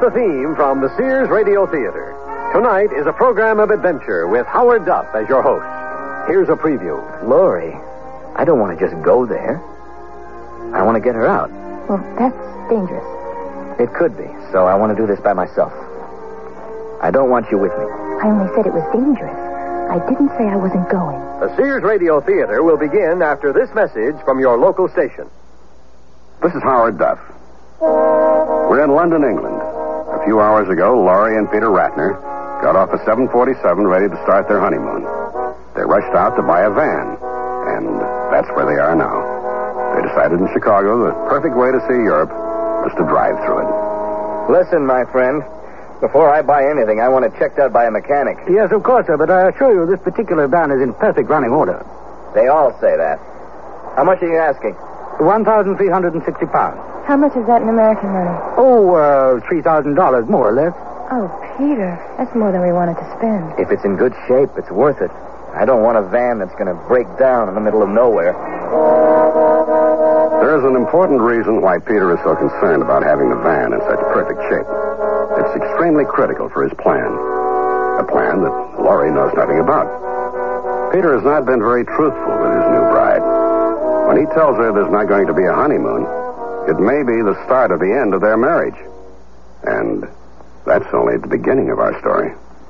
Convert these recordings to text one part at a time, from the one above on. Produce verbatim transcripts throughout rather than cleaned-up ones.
the theme from the Sears Radio Theater. Tonight is a program of adventure with Howard Duff as your host. Here's a preview. Lori, I don't want to just go there. I want to get her out. Well, that's dangerous. It could be, so I want to do this by myself. I don't want you with me. I only said it was dangerous. I didn't say I wasn't going. The Sears Radio Theater will begin after this message from your local station. This is Howard Duff. We're in London, England. A few hours ago, Laurie and Peter Ratner got off a seven forty-seven ready to start their honeymoon. They rushed out to buy a van, and that's where they are now. They decided in Chicago the perfect way to see Europe was to drive through it. Listen, my friend. Before I buy anything, I want it checked out by a mechanic. Yes, of course, sir, but I assure you this particular van is in perfect running order. They all say that. How much are you asking? one thousand three hundred sixty pounds. How much is that in American money? Oh, uh, three thousand dollars, more or less. Oh, Peter, that's more than we wanted to spend. If it's in good shape, it's worth it. I don't want a van that's going to break down in the middle of nowhere. There is an important reason why Peter is so concerned about having the van in such perfect shape. It's extremely critical for his plan. A plan that Laurie knows nothing about. Peter has not been very truthful with his new bride. When he tells her there's not going to be a honeymoon, it may be the start of the end of their marriage. And that's only the beginning of our story.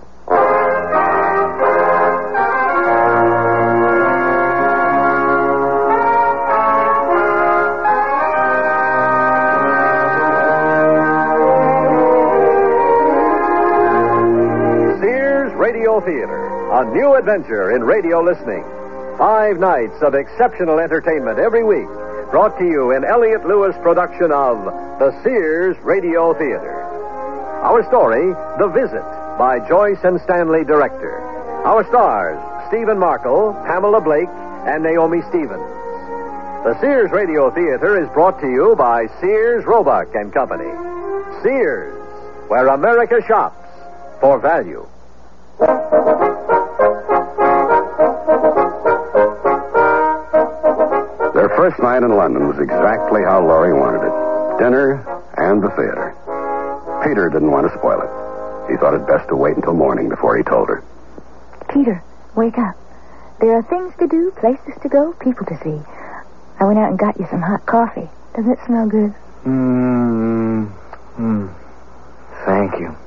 Radio Theater, a new adventure in radio listening. Five nights of exceptional entertainment every week, brought to you in Elliott Lewis production of the Sears Radio Theater. Our story, The Visit, by Joyce and Stanley Director. Our stars, Stephen Markle, Pamela Blake, and Naomi Stevens. The Sears Radio Theater is brought to you by Sears, Roebuck and Company. Sears, where America shops for value. Their first night in London was exactly how Laurie wanted it. Dinner and the theater. Peter didn't want to spoil it. He thought it best to wait until morning before he told her. Peter, wake up. There are things to do, places to go, people to see. I went out and got you some hot coffee. Doesn't it smell good? Mmm. Mm. Thank you.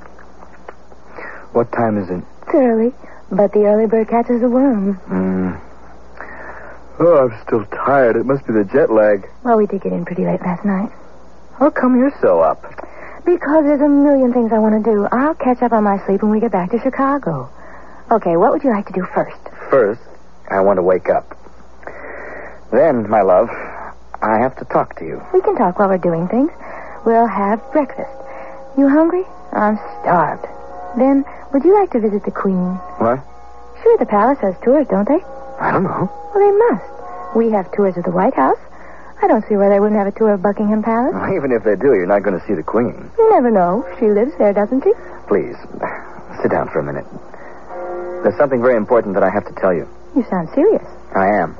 What time is it? It's early, but the early bird catches the worm. Mm. Oh, I'm still tired. It must be the jet lag. Well, we did get in pretty late last night. How come you're so up? Because there's a million things I want to do. I'll catch up on my sleep when we get back to Chicago. Okay, what would you like to do first? First, I want to wake up. Then, my love, I have to talk to you. We can talk while we're doing things. We'll have breakfast. You hungry? I'm starved. Then, would you like to visit the Queen? What? Sure, the palace has tours, don't they? I don't know. Well, they must. We have tours of the White House. I don't see why they wouldn't have a tour of Buckingham Palace. Well, even if they do, you're not going to see the Queen. You never know. She lives there, doesn't she? Please, sit down for a minute. There's something very important that I have to tell you. You sound serious. I am.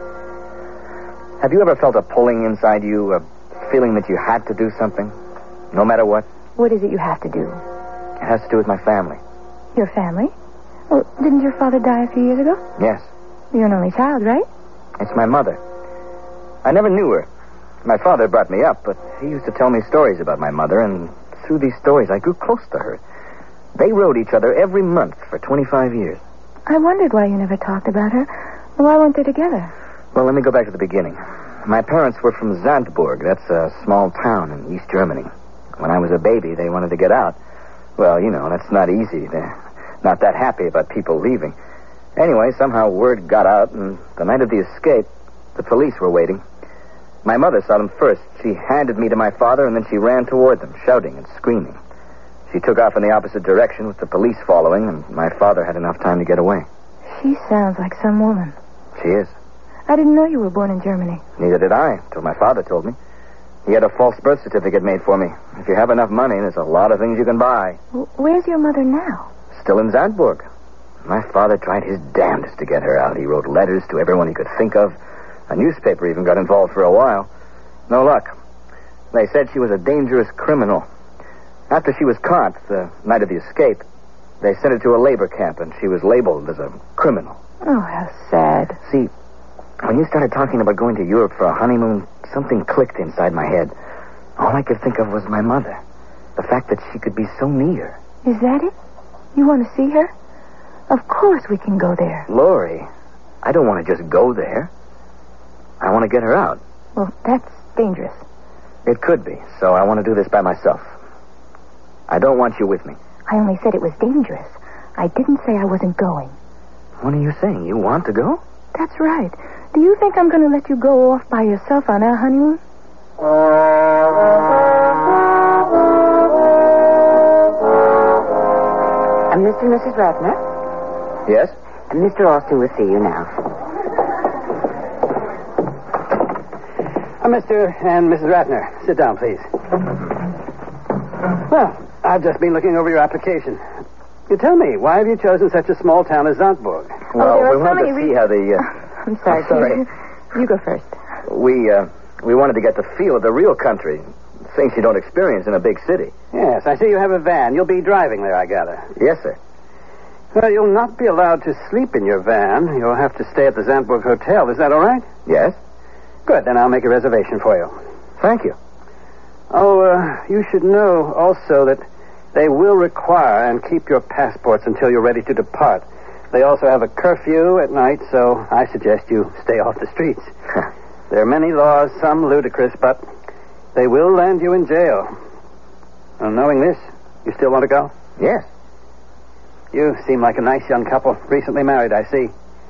Have you ever felt a pulling inside you, a feeling that you had to do something, no matter what? What is it you have to do? It has to do with my family. Your family? Well, didn't your father die a few years ago? Yes. You're an only child, right? It's my mother. I never knew her. My father brought me up, but he used to tell me stories about my mother, and through these stories I grew close to her. They rode each other every month for twenty-five years. I wondered why you never talked about her. Why weren't they together? Well, let me go back to the beginning. My parents were from Zandburg. That's a small town in East Germany. When I was a baby, they wanted to get out. Well, you know, that's not easy. They're not that happy about people leaving. Anyway, somehow word got out, and the night of the escape, the police were waiting. My mother saw them first. She handed me to my father, and then she ran toward them, shouting and screaming. She took off in the opposite direction with the police following, and my father had enough time to get away. She sounds like some woman. She is. I didn't know you were born in Germany. Neither did I, till my father told me. He had a false birth certificate made for me. If you have enough money, there's a lot of things you can buy. Where's your mother now? Still in Zandburg. My father tried his damnedest to get her out. He wrote letters to everyone he could think of. A newspaper even got involved for a while. No luck. They said she was a dangerous criminal. After she was caught, the night of the escape, they sent her to a labor camp, and she was labeled as a criminal. Oh, how sad. See, when you started talking about going to Europe for a honeymoon, something clicked inside my head. All I could think of was my mother. The fact that she could be so near. Is that it? You want to see her? Of course we can go there. Lori, I don't want to just go there. I want to get her out. Well, that's dangerous. It could be, so I want to do this by myself. I don't want you with me. I only said it was dangerous. I didn't say I wasn't going. What are you saying? You want to go? That's right. Do you think I'm going to let you go off by yourself on our honeymoon? Uh, Mister and Missus Ratner? Yes? Uh, Mister Austin will see you now. Uh, Mister and Missus Ratner, sit down, please. Well, I've just been looking over your application. You tell me, why have you chosen such a small town as Zandtburg? Well, there are we so wanted many to see re- how the... Uh, I'm sorry. I'm sorry. You go first. we, uh, we wanted to get the feel of the real country. Things you don't experience in a big city. Yes, I see you have a van. You'll be driving there, I gather. Yes, sir. Well, you'll not be allowed to sleep in your van. You'll have to stay at the Zandtburg Hotel. Is that all right? Yes? Good, then I'll make a reservation for you. Thank you. Oh, uh, you should know also that they will require and keep your passports until you're ready to depart. They also have a curfew at night, so I suggest you stay off the streets. There are many laws, some ludicrous, but they will land you in jail. Well, knowing this, you still want to go? Yes. You seem like a nice young couple, recently married, I see.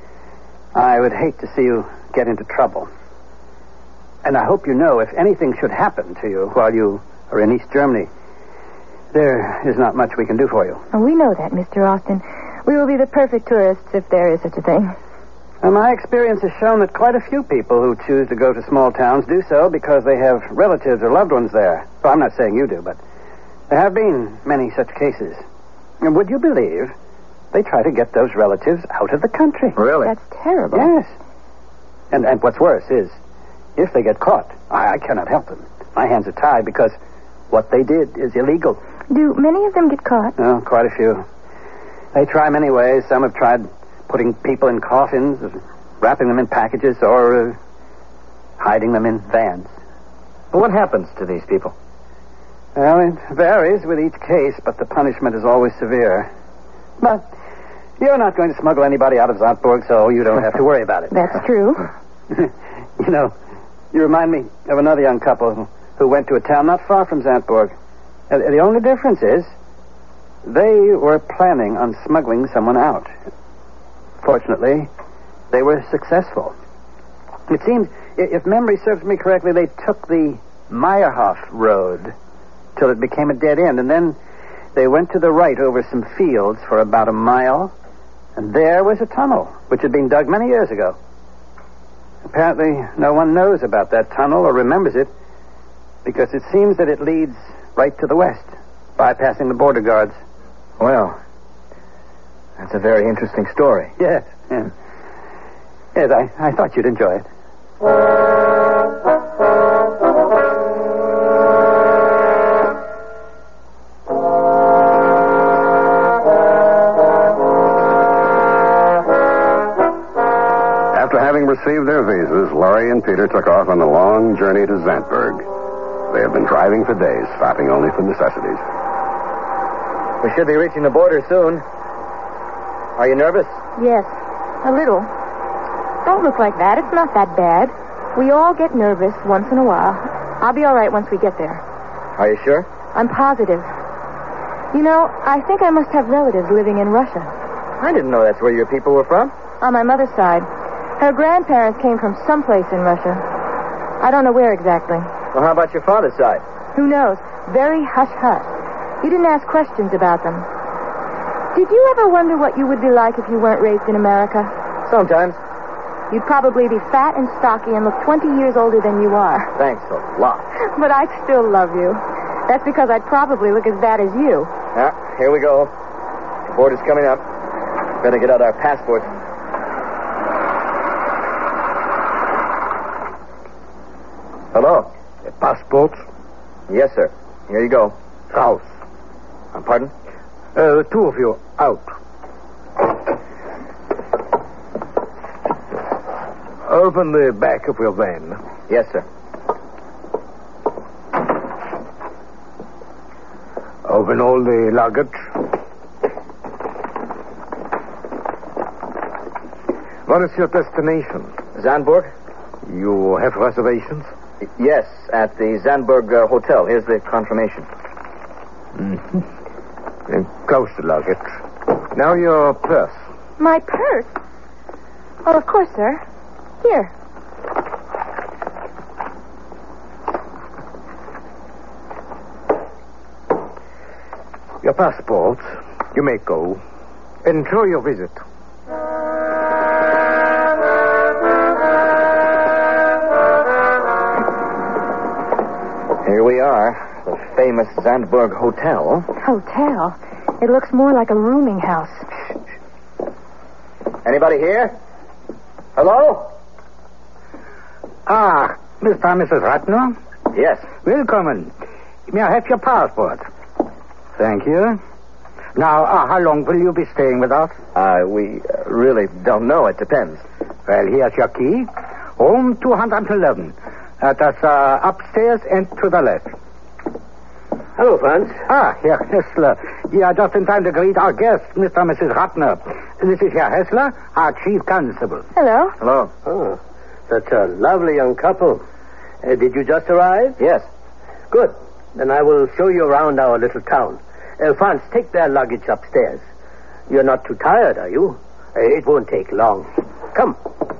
I would hate to see you get into trouble. And I hope you know if anything should happen to you while you are in East Germany, there is not much we can do for you. Oh, we know that, Mister Austin. We will be the perfect tourists if there is such a thing. Well, my experience has shown that quite a few people who choose to go to small towns do so because they have relatives or loved ones there. Well, I'm not saying you do, but there have been many such cases. And would you believe they try to get those relatives out of the country? Really? That's terrible. Yes. And and what's worse is, if they get caught, I, I cannot help them. My hands are tied because what they did is illegal. Do many of them get caught? Oh, quite a few. They try many ways. Some have tried putting people in coffins, wrapping them in packages, or uh, hiding them in vans. Well, what happens to these people? Well, it varies with each case, but the punishment is always severe. But you're not going to smuggle anybody out of Zandtburg, so you don't have to worry about it. That's true. You know, you remind me of another young couple who, who went to a town not far from Zandtburg. And the only difference is they were planning on smuggling someone out. Fortunately, they were successful. It seems, if memory serves me correctly, they took the Meyerhof Road till it became a dead end, and then they went to the right over some fields for about a mile, and there was a tunnel, which had been dug many years ago. Apparently, no one knows about that tunnel or remembers it, because it seems that it leads right to the west, bypassing the border guards. Well, that's a very interesting story. Yes, yes. Yes, I, I thought you'd enjoy it. After having received their visas, Laurie and Peter took off on a long journey to Zandtburg. They have been driving for days, stopping only for necessities. We should be reaching the border soon. Are you nervous? Yes, a little. Don't look like that. It's not that bad. We all get nervous once in a while. I'll be all right once we get there. Are you sure? I'm positive. You know, I think I must have relatives living in Russia. I didn't know that's where your people were from. On my mother's side. Her grandparents came from someplace in Russia. I don't know where exactly. Well, how about your father's side? Who knows? Very hush-hush. You didn't ask questions about them. Did you ever wonder what you would be like if you weren't raised in America? Sometimes. You'd probably be fat and stocky and look twenty years older than you are. Thanks a lot. But I'd still love you. That's because I'd probably look as bad as you. Yeah, here we go. The border's coming up. Better get out our passports. Hello? Passports? Yes, sir. Here you go. Raus. Uh, pardon? Uh, two of you, out. Open the back of your van. Yes, sir. Open all the luggage. What is your destination? Zandburg? You have reservations? Yes, at the Zandburg uh, Hotel. Here's the confirmation. Mm-hmm. And close the luggage. Now your purse. My purse? Oh, of course, sir. Here. Your passport. You may go. Enjoy your visit. Here we are, the famous Zandburg Hotel. Hotel? It looks more like a rooming house. Anybody here? Hello? Ah, Mister and Missus Ratner? Yes. Welcome. May I have your passport? Thank you. Now, uh, how long will you be staying with us? Uh, we uh, really don't know. It depends. Well, here's your key. Room two eleven. Uh, that's uh, upstairs and to the left. Hello, Franz. Ah, Herr Hessler. You are just in time to greet our guest, Mister and Missus Ratner. This is Herr Hessler, our chief constable. Hello. Hello. Oh, such a lovely young couple. Uh, did you just arrive? Yes. Good. Then I will show you around our little town. Uh, Franz, take their luggage upstairs. You're not too tired, are you? Uh, it won't take long. Come.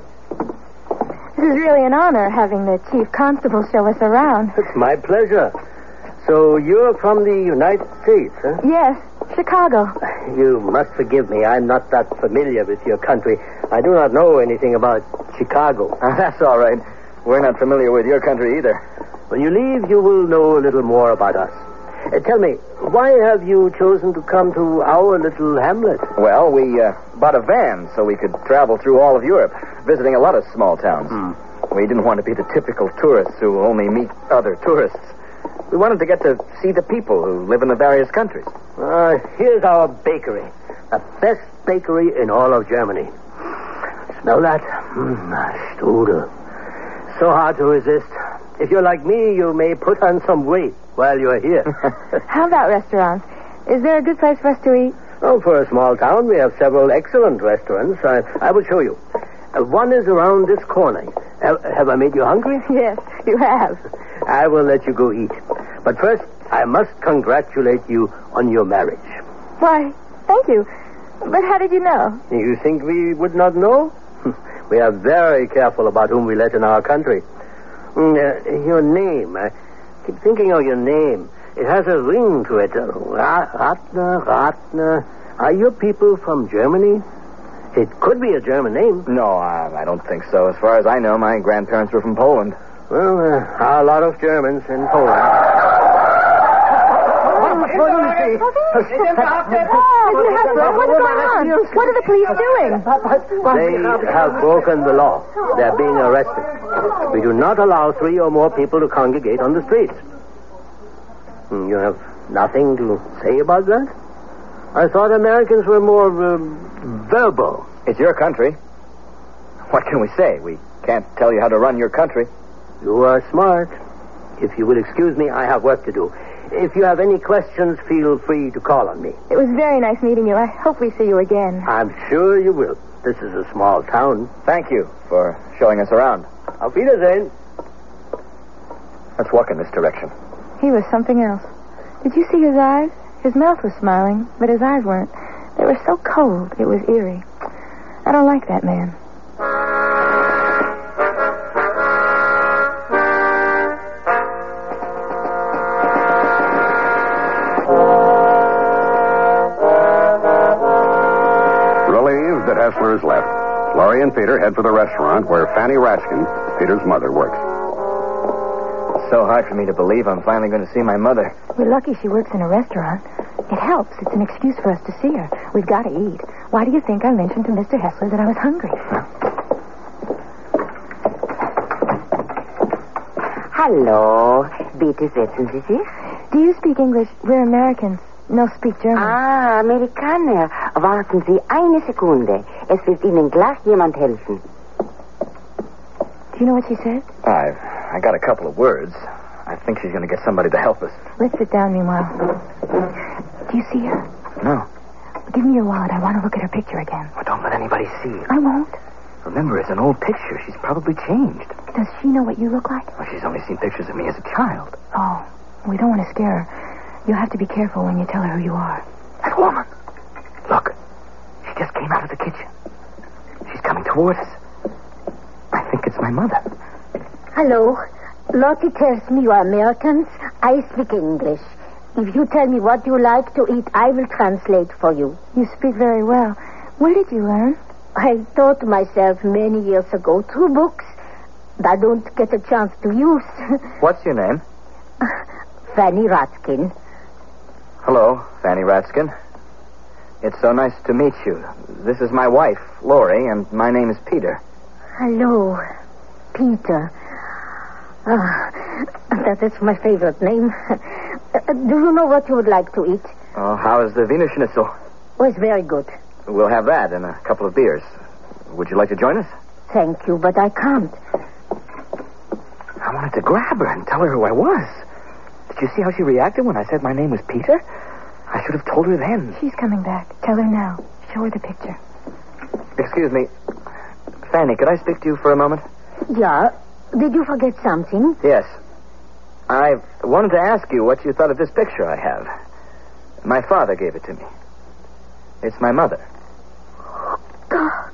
This is really an honor having the chief constable show us around. It's my pleasure. So you're from the United States, huh? Yes, Chicago. You must forgive me. I'm not that familiar with your country. I do not know anything about Chicago. Uh, that's all right. We're not familiar with your country either. When you leave, you will know a little more about us. Uh, tell me, why have you chosen to come to our little hamlet? Well, we uh, bought a van so we could travel through all of Europe, visiting a lot of small towns. Hmm. We didn't want to be the typical tourists who only meet other tourists. We wanted to get to see the people who live in the various countries. Uh, here's our bakery. The best bakery in all of Germany. Smell that? Mmm, strudel. So hard to resist. If you're like me, you may put on some weight while you're here. How about restaurants? Is there a good place for us to eat? Oh, for a small town, we have several excellent restaurants. I, I will show you. Uh, one is around this corner. Have, have I made you hungry? Yes, you have. I will let you go eat. But first, I must congratulate you on your marriage. Why, thank you. But how did you know? You think we would not know? We are very careful about whom we let in our country. Mm, uh, your name. I keep thinking of your name. It has a ring to it. Uh, Ratner, Ratner. Are your people from Germany? It could be a German name. No, I, I don't think so. As far as I know, my grandparents were from Poland. Well, there are a lot of Germans in Poland. What is going on? What are the police doing? They have broken the law. They're being arrested. We do not allow three or more people to congregate on the streets. You have nothing to say about that? I thought Americans were more uh, verbal. It's your country. What can we say? We can't tell you how to run your country. You are smart. If you will excuse me, I have work to do. If you have any questions, feel free to call on me. It was very nice meeting you. I hope we see you again. I'm sure you will. This is a small town. Thank you for showing us around. Auf Wiedersehen. Let's walk in this direction. He was something else. Did you see his eyes? His mouth was smiling, but his eyes weren't. They were so cold, it was eerie. I don't like that man. Relieved that Hessler is left, Laurie and Peter head for the restaurant where Fanny Ratchkin, Peter's mother, works. It's so hard for me to believe I'm finally going to see my mother. We're lucky she works in a restaurant. It helps. It's an excuse for us to see her. We've got to eat. Why do you think I mentioned to Mister Hessler that I was hungry? Hallo. Bitte setzen Sie sich. Do you speak English? We're Americans. no speak German. Ah, Amerikaner. Warten Sie eine Sekunde. Es wird Ihnen gleich jemand helfen. Do you know what she said? I, I got a couple of words. I think she's going to get somebody to help us. Let's sit down meanwhile. Do you see her? No. Give me your wallet. I want to look at her picture again. Well, don't let anybody see. I won't. Remember, it's an old picture. She's probably changed. Does she know what you look like? Well, she's only seen pictures of me as a child. Oh, we don't want to scare her. You'll have to be careful when you tell her who you are. That woman. Look. She just came out of the kitchen. She's coming toward us. I think it's my mother. Hello. Lottie tells me you are Americans. I speak English. If you tell me what you like to eat, I will translate for you. You speak very well. Where did you learn? I taught myself many years ago through books that I don't get a chance to use. What's your name? Fanny Ratskin. Hello, Fanny Ratskin. It's so nice to meet you. This is my wife, Lori, and my name is Peter. Hello, Peter. Ah, that is my favorite name. Uh, do you know what you would like to eat? Oh, how is the Wiener Schnitzel? Oh, it's very good. We'll have that and a couple of beers. Would you like to join us? Thank you, but I can't. I wanted to grab her and tell her who I was. Did you see how she reacted when I said my name was Peter? I should have told her then. She's coming back. Tell her now. Show her the picture. Excuse me. Fanny, could I speak to you for a moment? Yeah. Did you forget something? Yes. I wanted to ask you what you thought of this picture I have. My father gave it to me. It's my mother. God.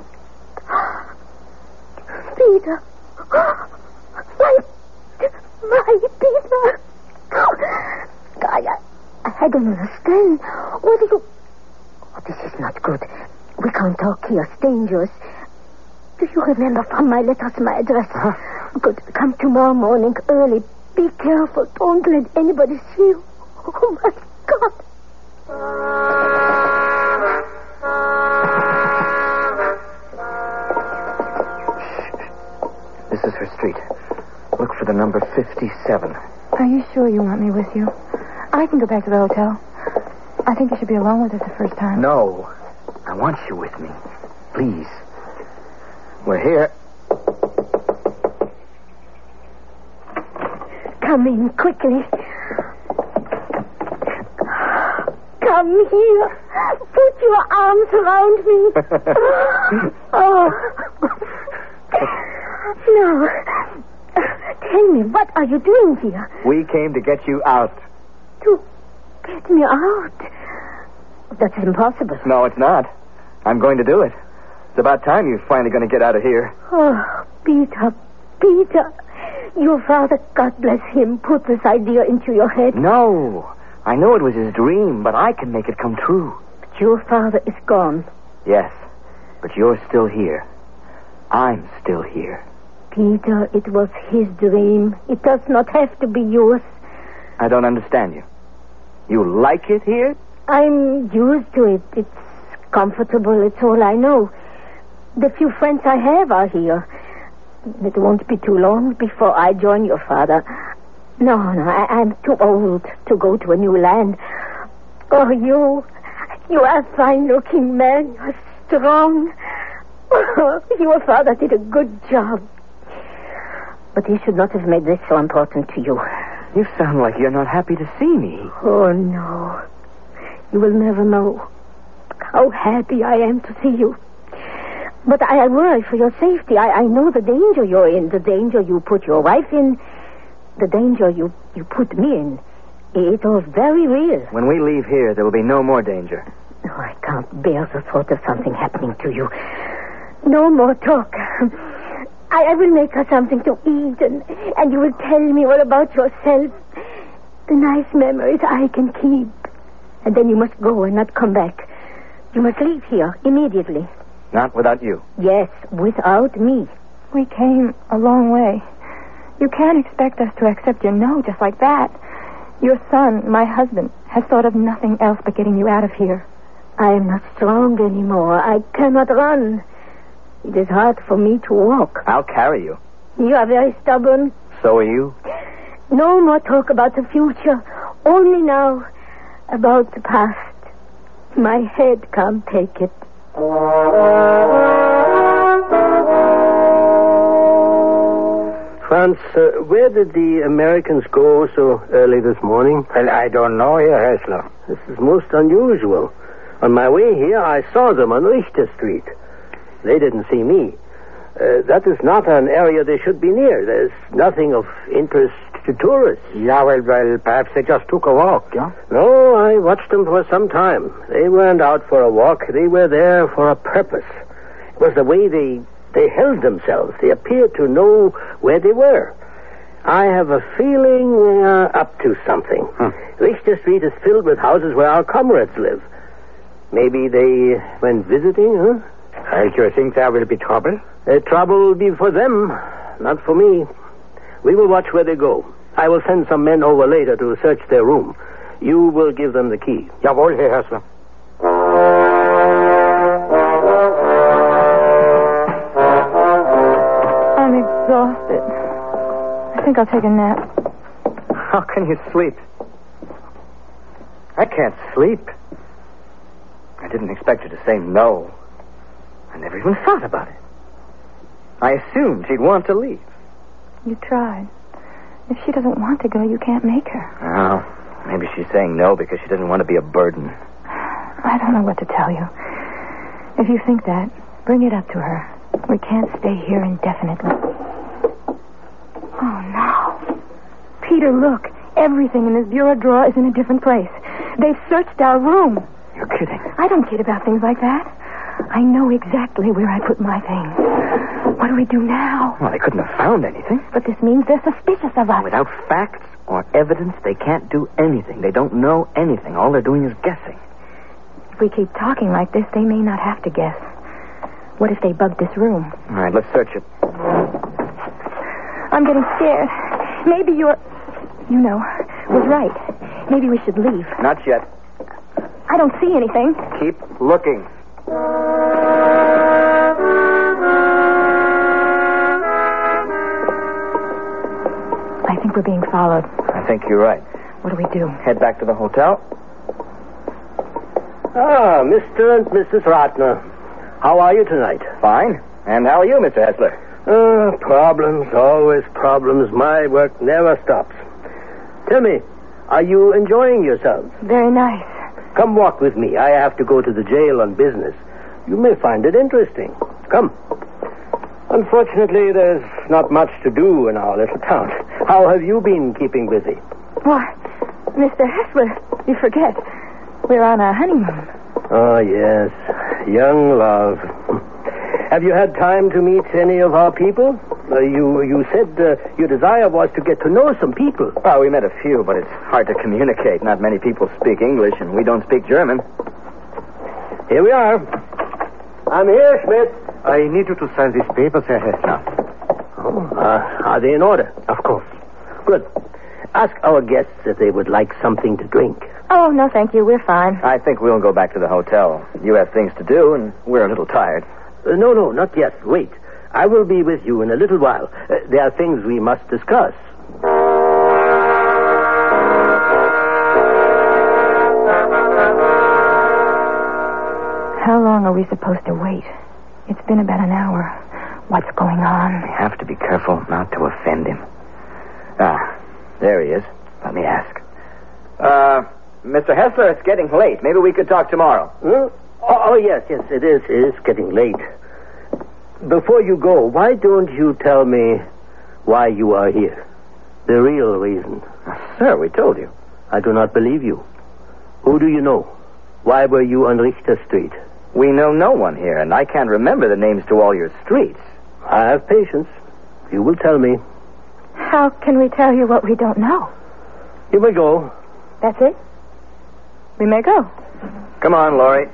Peter. My, my Peter. I, I, I don't understand. What do you... Oh, this is not good. We can't talk here. It's dangerous. Do you remember from my letters my address? Huh? Good. Come tomorrow morning early. Be careful. Don't let anybody see you. Oh, my God. This is her street. Look for the number fifty-seven. Are you sure you want me with you? I can go back to the hotel. I think you should be alone with us the first time. No. I want you with me. Please. We're here. Come in quickly. Come here. Put your arms around me. Oh. No. Tell me, what are you doing here? We came to get you out. To get me out? That's impossible. No, it's not. I'm going to do it. It's about time you're finally going to get out of here. Oh, Peter, Peter. Your father, God bless him, put this idea into your head. No. I know it was his dream, but I can make it come true. But your father is gone. Yes, but you're still here. I'm still here. Peter, it was his dream. It does not have to be yours. I don't understand you. You like it here? I'm used to it. It's comfortable. It's all I know. The few friends I have are here. It won't be too long before I join your father. No, no, I, I'm too old to go to a new land. Oh, you, you are a fine-looking man. You're strong. Oh, your father did a good job. But he should not have made this so important to you. You sound like you're not happy to see me. Oh, no. You will never know how happy I am to see you. But I, I worry for your safety. I, I know the danger you're in, the danger you put your wife in, the danger you, you put me in. It's all very real. When we leave here, there will be no more danger. Oh, I can't bear the thought of something happening to you. No more talk. I, I will make her something to eat, and, and you will tell me all about yourself. The nice memories I can keep. And then you must go and not come back. You must leave here immediately. Not without you. Yes, without me. We came a long way. You can't expect us to accept your no just like that. Your son, my husband, has thought of nothing else but getting you out of here. I am not strong anymore. I cannot run. It is hard for me to walk. I'll carry you. You are very stubborn. So are you. No more talk about the future. Only now. About the past. My head can't take it. Franz, uh, where did the Americans go so early this morning? Well, I don't know, Herr Hessler. This is most unusual. On my way here, I saw them on Richter Street. They didn't see me. Uh, that is not an area they should be near. There's nothing of interest to tourists. Yeah, well, well, perhaps they just took a walk, yeah? No, I watched them for some time. They weren't out for a walk. They were there for a purpose. It was the way they, they held themselves. They appeared to know where they were. I have a feeling they are up to something. Hmm. Richter Street is filled with houses where our comrades live. Maybe they went visiting, huh? Well, do you think there will be trouble? Uh, trouble will be for them, not for me. We will watch where they go. I will send some men over later to search their room. You will give them the key. Jawohl, Herr Hessler. I'm exhausted. I think I'll take a nap. How can you sleep? I can't sleep. I didn't expect her to say no. I never even thought about it. I assumed she'd want to leave. You tried. If she doesn't want to go, you can't make her. Oh, maybe she's saying no because she doesn't want to be a burden. I don't know what to tell you. If you think that, bring it up to her. We can't stay here indefinitely. Oh, no. Peter, look. Everything in this bureau drawer is in a different place. They've searched our room. You're kidding. I don't kid about things like that. I know exactly where I put my things. What do we do now? Well, they couldn't have found anything. But this means they're suspicious of us. Without facts or evidence, they can't do anything. They don't know anything. All they're doing is guessing. If we keep talking like this, they may not have to guess. What if they bugged this room? All right, let's search it. I'm getting scared. Maybe you're... You know, was right. Maybe we should leave. Not yet. I don't see anything. Keep looking. I think we're being followed. I think you're right. What do we do? Head back to the hotel. Ah, Mister and Missus Ratner. How are you tonight? Fine. And how are you, Mister Hessler? Uh, problems, always problems. My work never stops. Tell me, are you enjoying yourselves? Very nice. Come walk with me. I have to go to the jail on business. You may find it interesting. Come. Unfortunately, there's not much to do in our little town. How have you been keeping busy? Why, Mister Hessler, you forget. We're on our honeymoon. Oh, yes. Young love. Have you had time to meet any of our people? Uh, you you said uh, your desire was to get to know some people. Well, we met a few, but it's hard to communicate. Not many people speak English, and we don't speak German. Here we are. I'm here, Schmidt. I need you to sign these papers, Herr Hessler. Oh, uh, are they in order? Of course. Good. Ask our guests if they would like something to drink. Oh, no, thank you. We're fine. I think we'll go back to the hotel. You have things to do, and we're a little tired. Uh, no, no, not yet. Wait. I will be with you in a little while. Uh, there are things we must discuss. How long are we supposed to wait? It's been about an hour. What's going on? We have to be careful not to offend him. Ah, there he is. Let me ask. Uh, Mister Hessler, it's getting late. Maybe we could talk tomorrow. Huh? Oh, oh, yes, yes, it is. It is getting late. Before you go, why don't you tell me why you are here? The real reason. Uh, sir, we told you. I do not believe you. Who do you know? Why were you on Richter Street? We know no one here, and I can't remember the names to all your streets. I have patience. You will tell me. How can we tell you what we don't know? You may go. That's it? We may go. Come on, Laurie.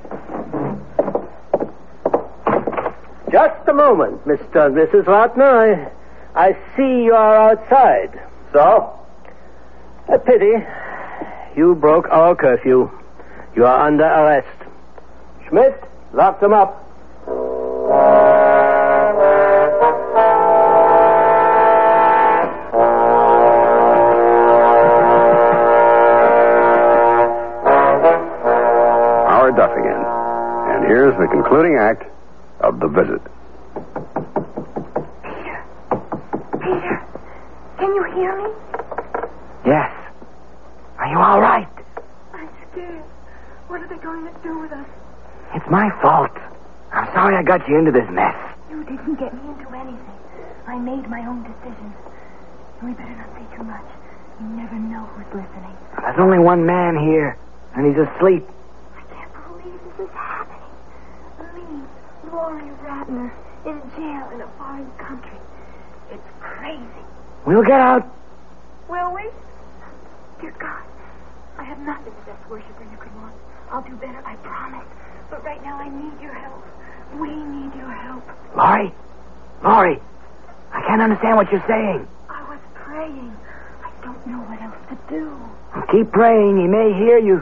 Just a moment, Mister and Missus Ratner. I, I see you are outside. So? A pity. You broke our curfew. You are under arrest. Schmidt, lock them up. the concluding act of The Visit. Peter. Peter. Can you hear me? Yes. Are you all right? I'm scared. What are they going to do with us? It's my fault. I'm sorry I got you into this mess. You didn't get me into anything. I made my own decisions. We better not say too much. You never know who's listening. There's only one man here, and he's asleep. I can't believe this is happening. Me, Laurie Ratner, in jail in a foreign country. It's crazy. We'll get out. Will we? Dear God, I have not been the best worshiper you could want. I'll do better, I promise. But right now I need your help. We need your help. Laurie? Laurie, I can't understand what you're saying. I was praying. I don't know what else to do. Well, keep praying. He may hear you.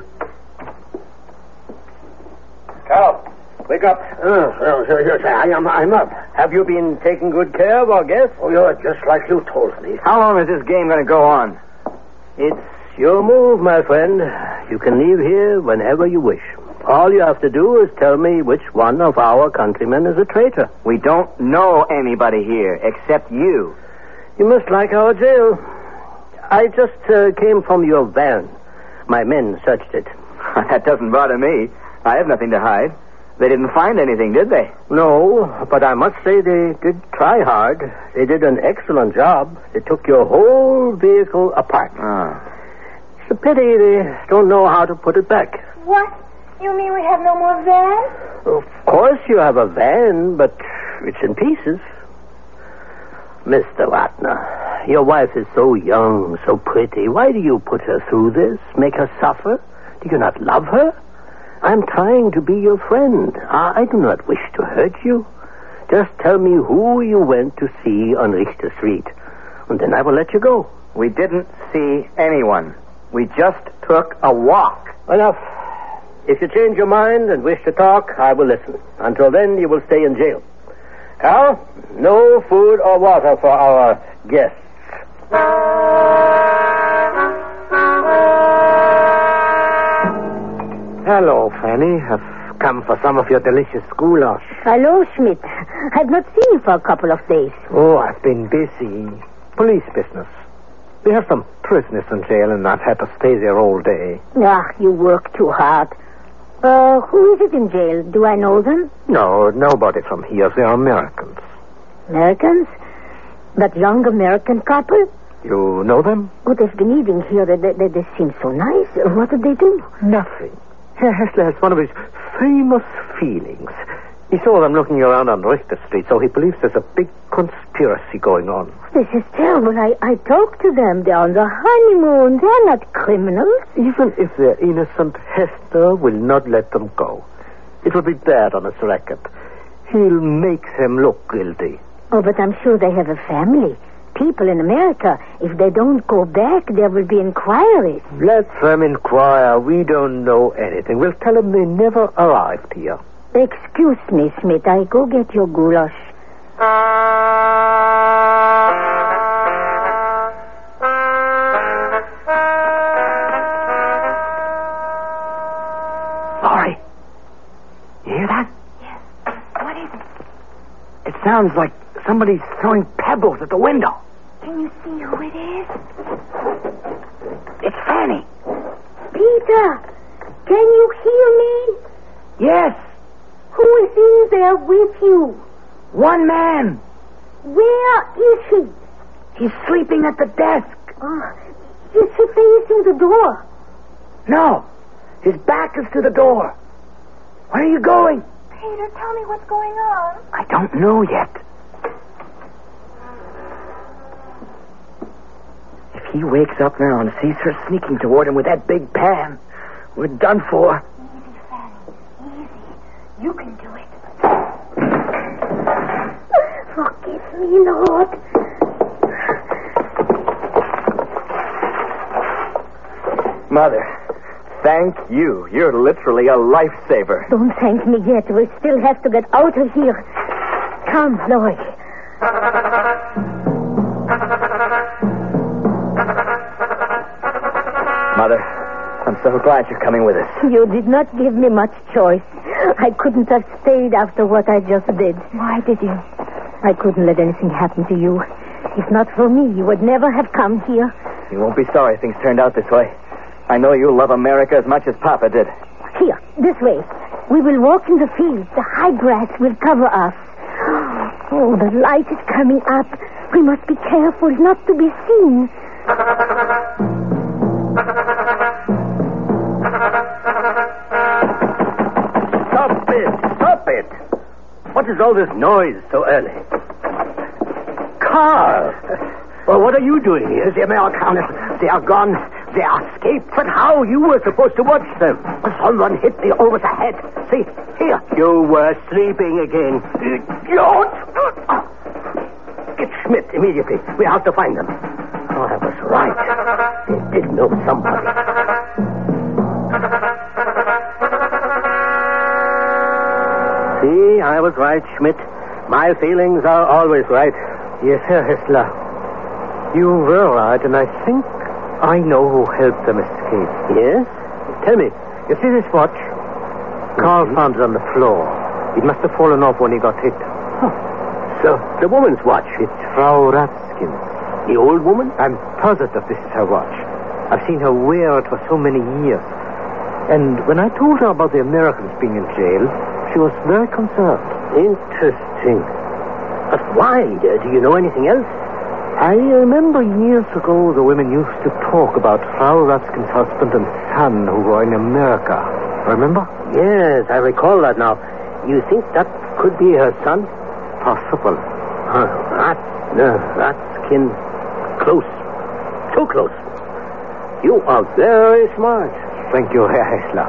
Carl, wake up. Uh, uh, yes, I am, I'm up. Have you been taking good care of our guests? Oh, you're just like you told me. How long is this game going to go on? It's your move, my friend. You can leave here whenever you wish. All you have to do is tell me which one of our countrymen is a traitor. We don't know anybody here except you. You must like our jail. I just uh, came from your van. My men searched it. That doesn't bother me. I have nothing to hide. They didn't find anything, did they? No, but I must say they did try hard. They did an excellent job. They took your whole vehicle apart. Ah. It's a pity they don't know how to put it back. What? You mean we have no more van? Of course you have a van, but it's in pieces. Mister Ratner, your wife is so young, so pretty. Why do you put her through this? Make her suffer? Do you not love her? I'm trying to be your friend. I, I do not wish to hurt you. Just tell me who you went to see on Richter Street, and then I will let you go. We didn't see anyone. We just took a walk. Enough. If you change your mind and wish to talk, I will listen. Until then, you will stay in jail. Carl, no food or water for our guests. Hello, Fanny. I've come for some of your delicious goulash. Hello, Schmidt. I've not seen you for a couple of days. Oh, I've been busy. Police business. We have some prisoners in jail, and I've had to stay there all day. Ah, you work too hard. Uh, who is it in jail? Do I know them? No, nobody from here. They're Americans. Americans? That young American couple? You know them? Oh, they've been eating here. They, they, they seem so nice. What did they do? Nothing. Hessler has one of his famous feelings. He saw them looking around on Richter Street, so he believes there's a big conspiracy going on. This is terrible. I, I talked to them. They're on the honeymoon. They're not criminals. Even if they're innocent, Hester will not let them go. It will be bad on his record. He'll make them look guilty. Oh, but I'm sure they have a family. People in America. If they don't go back, there will be inquiries. Let them inquire. We don't know anything. We'll tell them they never arrived here. Excuse me, Smith. I go get your goulash. Laurie, you hear that? Yes. What is it? It sounds like somebody's throwing pebbles at the window. Can you see who it is? It's Fanny. Peter, can you hear me? Yes, Who is in there with you? one man. Where is he? He's sleeping at the desk. Oh, is he facing the door? No, his back is to the door. Where are you going? Peter, tell me what's going on. I don't know yet. If he wakes up now and sees her sneaking toward him with that big pan, we're done for. Easy, Fanny. Easy. You can do it. Forgive me, Lord. Mother, thank you. You're literally a lifesaver. Don't thank me yet. We still have to get out of here. Come, Lloyd. Mother, I'm so glad you're coming with us. You did not give me much choice. I couldn't have stayed after what I just did. Why did you? I couldn't let anything happen to you. If not for me, you would never have come here. You won't be sorry things turned out this way. I know you love America as much as Papa did. Here, this way. We will walk in the fields. The high grass will cover us. Oh, the light is coming up. We must be careful not to be seen. Stop it! Stop it! What is all this noise so early? Carl! Well, what are you doing here? The Americans, they are gone. They escaped. But how? You were supposed to watch them. Someone hit me over the head. See, here. You were sleeping again. Idiot! Get Schmidt immediately. We have to find them. Oh, I was right. They did know somebody. See, I was right, Schmidt. My feelings are always right. Yes, Herr Hessler. You were right, and I think I know who helped them escape. Yes? Tell me. You see this watch? Carl Mm-hmm. found it on the floor. It must have fallen off when he got hit. Huh. So, the woman's watch. It's Frau Ratzkin's. The old woman? I'm positive this is her watch. I've seen her wear it for so many years. And when I told her about the Americans being in jail, she was very concerned. Interesting. But why? Uh, do you know anything else? I remember years ago the women used to talk about Frau Ratzkin's husband and son who were in America. Remember? Yes, I recall that now. You think that could be her son? Possible. Huh. Rat, no, Ratzkin. Close. Too close. You are very smart. Thank you, Herr Hessler.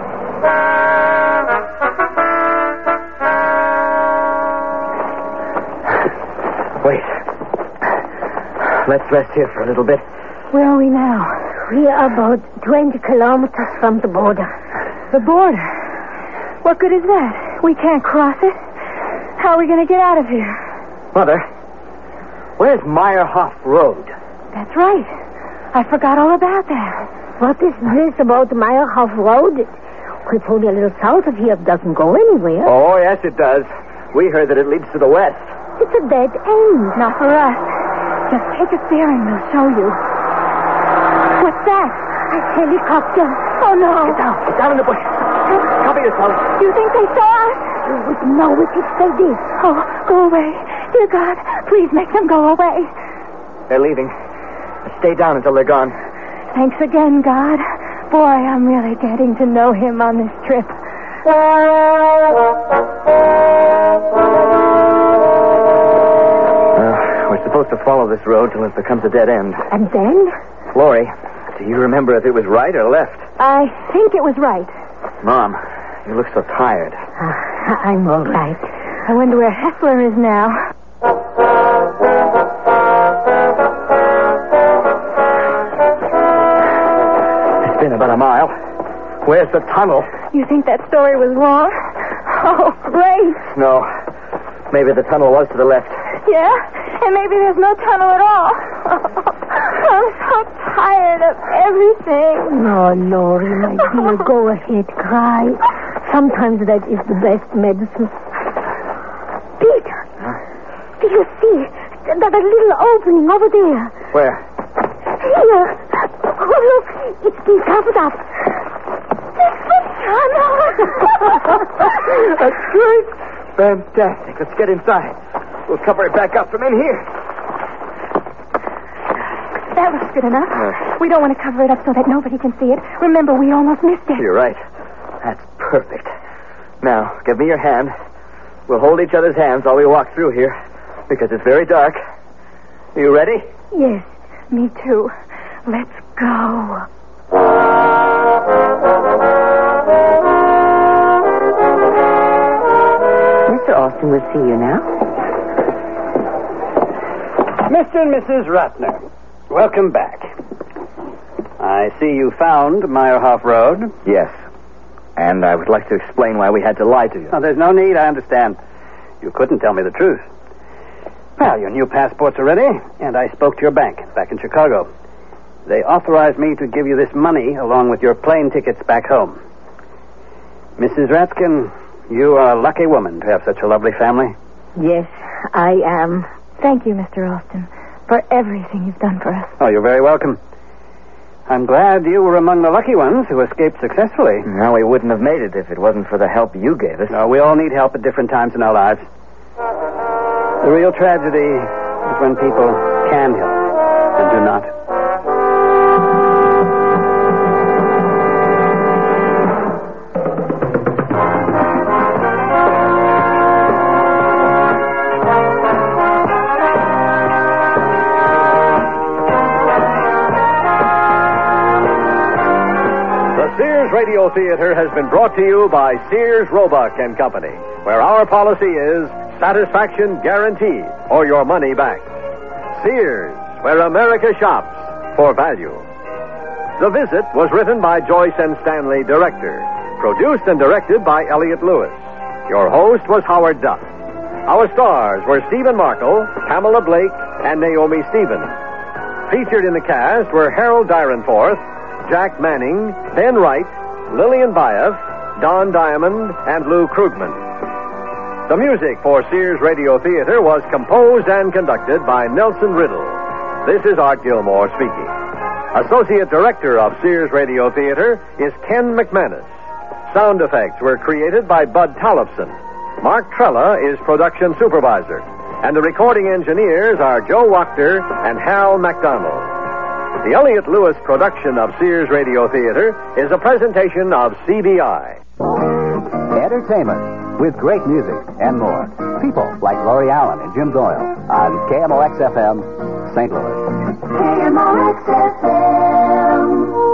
Wait. Let's rest here for a little bit. Where are we now? We are about twenty kilometers from the border. The border? What good is that? We can't cross it. How are we going to get out of here? Mother, where's Meyerhoff Road? That's right. I forgot all about that. What is this about Meyerhoff Road? It's only a little south of here. It doesn't go anywhere. Oh, yes, it does. We heard that it leads to the west. It's a dead end. Not for us. Just take us there and we'll show you. What's that? A helicopter. Oh, no. Get down. Get down in the bush. Cover yourself. Do you think they saw us? You would know it if they did. Oh, go away. Dear God, please make them go away. They're leaving. Stay down until they're gone. Thanks again, God. Boy, I'm really getting to know him on this trip. Uh, we're supposed to follow this road till it becomes a dead end. And then? Lori, do you remember if it was right or left? I think it was right. Mom, you look so tired. Uh, I'm all right. I wonder where Hessler is now. It's been about a mile. Where's the tunnel? You think that story was wrong? Oh, great. No. Maybe the tunnel was to the left. Yeah? And maybe there's no tunnel at all. I'm so tired of everything. No, Lori, my dear, go ahead, cry. Sometimes that is the best medicine. Peter, huh? Do you see that, that little opening over there? Where? Here. Oh, look, it's been covered up. It's the tunnel. That's great. Fantastic. Let's get inside. We'll cover it back up from in here. That looks good enough. Uh, we don't want to cover it up so that nobody can see it. Remember, we almost missed it. You're right. That's perfect. Now, give me your hand. We'll hold each other's hands while we walk through here, because it's very dark. Are you ready? Yes, me too. Let's go. Mister Austin will see you now. Mister and Missus Ratner, welcome back. I see you found Meyerhoff Road. Yes. And I would like to explain why we had to lie to you. Oh, there's no need, I understand. You couldn't tell me the truth. Well, your new passports are ready, and I spoke to your bank back in Chicago. They authorized me to give you this money along with your plane tickets back home. Missus Ratzkin, You are a lucky woman to have such a lovely family. Yes, I am. Thank you, Mister Austin, for everything you've done for us. Oh, you're very welcome. I'm glad you were among the lucky ones who escaped successfully. Now, we wouldn't have made it if it wasn't for the help you gave us. No, we all need help at different times in our lives. The real tragedy is when people can help and do not. Radio Theater has been brought to you by Sears Roebuck and Company, where our policy is satisfaction guaranteed or your money back. Sears, where America shops for value. The Visit was written by Joyce and Stanley, director. Produced and directed by Elliot Lewis. Your host was Howard Duff. Our stars were Stephen Markle, Pamela Blake, and Naomi Stevens. Featured in the cast were Harold Dyrenforth, Jack Manning, Ben Wright, Lillian Baeff, Don Diamond, and Lou Krugman. The music for Sears Radio Theater was composed and conducted by Nelson Riddle. This is Art Gilmore speaking. Associate Director of Sears Radio Theater is Ken McManus. Sound effects were created by Bud Tollefson. Mark Trella is Production Supervisor. And the recording engineers are Joe Wachter and Hal MacDonald. The Elliot Lewis production of Sears Radio Theater is a presentation of C B I. Entertainment with great music and more. People like Laurie Allen and Jim Doyle on K M O X F M, Saint Louis. K M O X F M.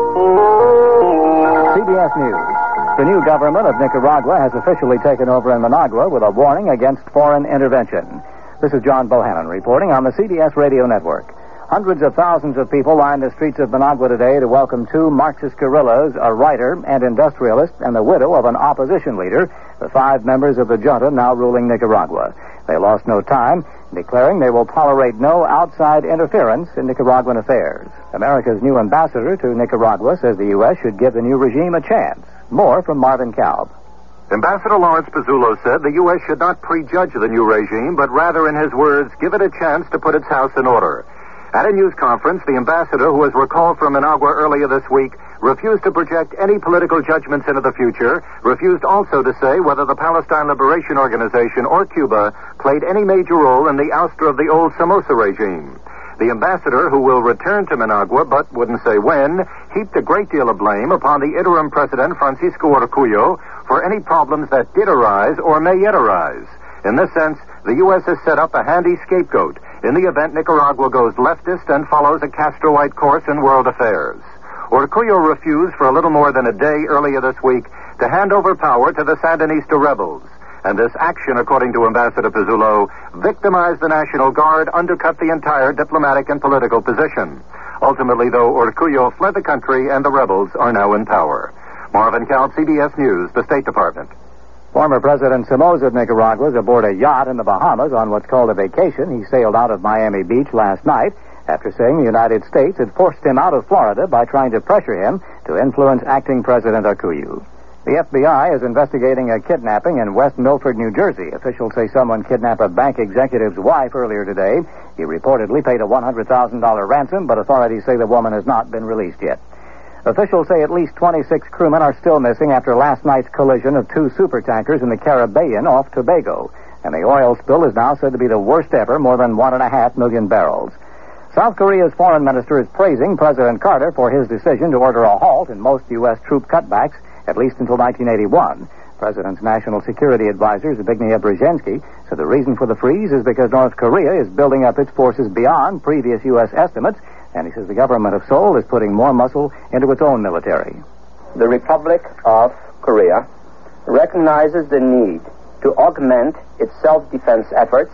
C B S News. The new government of Nicaragua has officially taken over in Managua with a warning against foreign intervention. This is John Bohannon reporting on the C B S Radio Network. Hundreds of thousands of people lined the streets of Managua today to welcome two Marxist guerrillas, a writer and industrialist, and the widow of an opposition leader, the five members of the junta now ruling Nicaragua. They lost no time, declaring they will tolerate no outside interference in Nicaraguan affairs. America's new ambassador to Nicaragua says the U S should give the new regime a chance. More from Marvin Kalb. Ambassador Lawrence Pizzulo said the U S should not prejudge the new regime, but rather, in his words, give it a chance to put its house in order. At a news conference, the ambassador, who was recalled from Managua earlier this week, refused to project any political judgments into the future, refused also to say whether the Palestine Liberation Organization or Cuba played any major role in the ouster of the old Somoza regime. The ambassador, who will return to Managua but wouldn't say when, heaped a great deal of blame upon the interim president, Francisco Urcullo, for any problems that did arise or may yet arise. In this sense, the U S has set up a handy scapegoat in the event Nicaragua goes leftist and follows a Castroite course in world affairs. Urcullo refused for a little more than a day earlier this week to hand over power to the Sandinista rebels. And this action, according to Ambassador Pizzulo, victimized the National Guard, undercut the entire diplomatic and political position. Ultimately, though, Urcullo fled the country and the rebels are now in power. Marvin Kalb, C B S News, the State Department. Former President Somoza of Nicaragua is aboard a yacht in the Bahamas on what's called a vacation. He sailed out of Miami Beach last night after saying the United States had forced him out of Florida by trying to pressure him to influence acting President Urcullo. The F B I is investigating a kidnapping in West Milford, New Jersey. Officials say someone kidnapped a bank executive's wife earlier today. He reportedly paid a one hundred thousand dollars ransom, but authorities say the woman has not been released yet. Officials say at least twenty-six crewmen are still missing after last night's collision of two supertankers in the Caribbean off Tobago. And the oil spill is now said to be the worst ever, more than one and a half million barrels. South Korea's foreign minister is praising President Carter for his decision to order a halt in most U S troop cutbacks, at least until nineteen eighty-one. President's national security advisor, Zbigniew Brzezinski, said the reason for the freeze is because North Korea is building up its forces beyond previous U S estimates, and he says the government of Seoul is putting more muscle into its own military. The Republic of Korea recognizes the need to augment its self-defense efforts,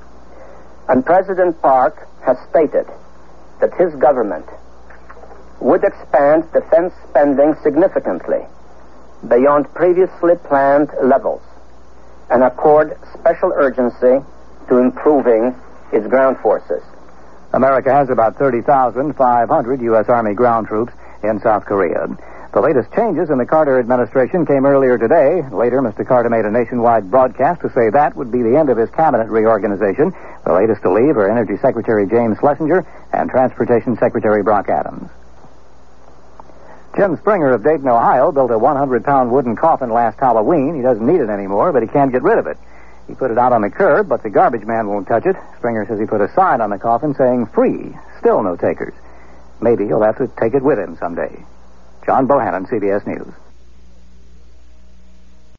and President Park has stated that his government would expand defense spending significantly beyond previously planned levels and accord special urgency to improving its ground forces. America has about thirty thousand five hundred U S Army ground troops in South Korea. The latest changes in the Carter administration came earlier today. Later, Mister Carter made a nationwide broadcast to say that would be the end of his cabinet reorganization. The latest to leave are Energy Secretary James Schlesinger and Transportation Secretary Brock Adams. Jim Springer of Dayton, Ohio, built a one hundred pound wooden coffin last Halloween. He doesn't need it anymore, but he can't get rid of it. He put it out on the curb, but the garbage man won't touch it. Springer says he put a sign on the coffin saying, "Free, still no takers." Maybe he'll have to take it with him someday. John Bohannon, C B S News.